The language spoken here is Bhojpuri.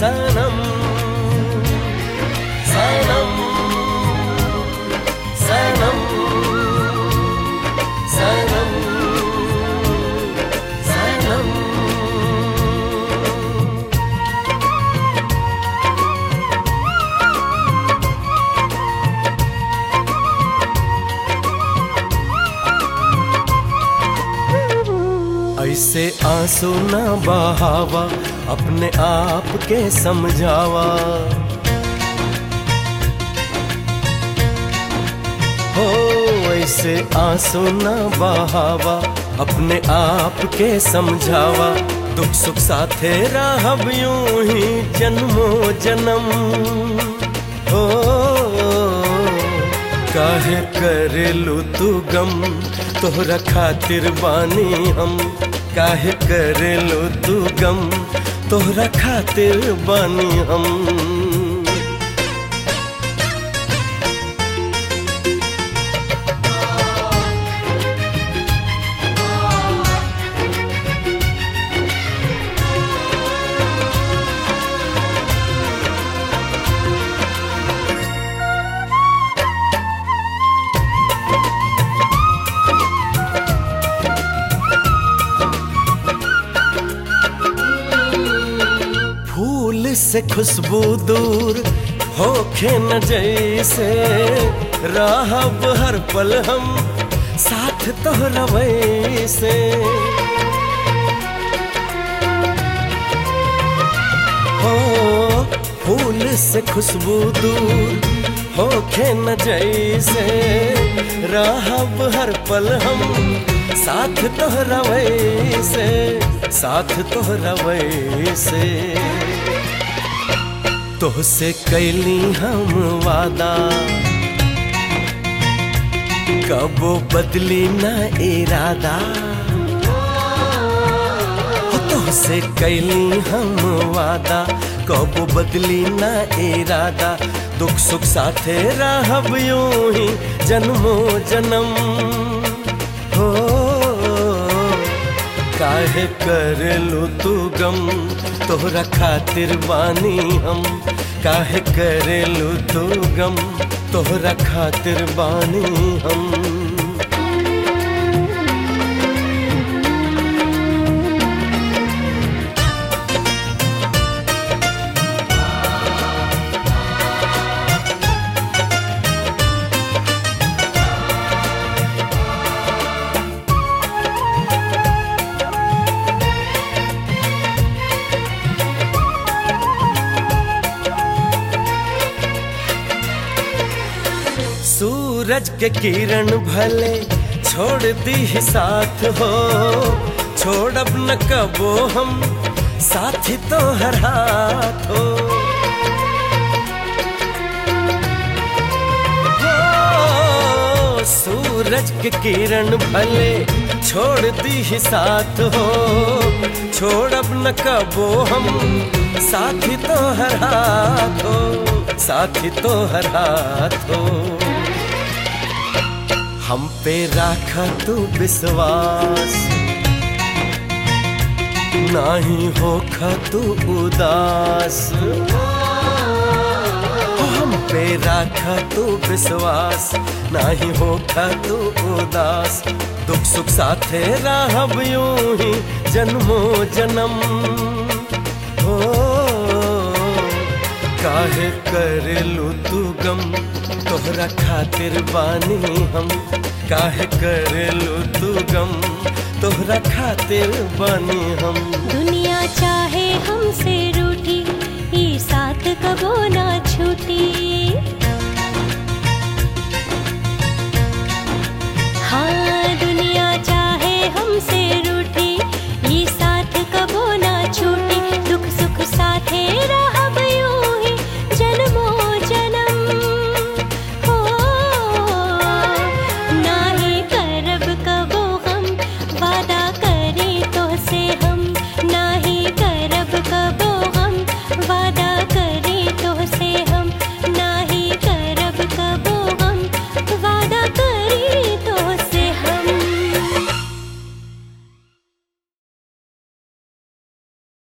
सनम सनम सनम सनम सनम। ऐसे आंसू न बहावा, अपने आप के समझावा। हो ऐसे आंसू न बहावा, अपने आप के समझावा। दुख सुख साथे रहब यूं ही जन्मों जन्म। हो काहे करेलू तू गम, तोहरा खातिर बानी हम। काहे करेलू तू गम, तोहरा खातिर बानी हम। से खुशबू दूर होखे न जैसे, रहब हर पल हम साथ तोहरा वैसे। हो फूल से खुशबू दूर होखे न जैसे, रहब हर पल हम साथ तोहरा वैसे, साथ तोहरा वैसे। तोहसे कैली हम वादा, कबो बदली न इरादा। तोहसे कैली हम वादा, कबो बदली न इरादा। दुख सुख साथे रहब यूं ही जन्मों जन्म। हो काहे करेलू तू गम, तोहरा खातिर बानी हम। काहे करेलू तू गम, तोहरा खातिर बानी हम। सूरज के किरण भले छोड़ दी साथ हो, छोड़ब न कबो हम साथी तो हर हाथ हो। सूरज के किरण भले छोड़ दी साथ हो, छोड़ब न कबो हम साथी तो हर हाथ हो, साथी तो हर हाथ हो। हम पे राखा तू विश्वास, नाही होखा तू उदास। हम पे राखा तू विश्वास, नाही होखा तू उदास। दुख सुख साथे रहब यूं ही जन्मों जन्म। हो काहे करेलू तू गम, तोहरा खातिर बानी हम। काहे करेलू तू गम, तोहरा खातिर बानी हम। दुनिया चाहे हमसे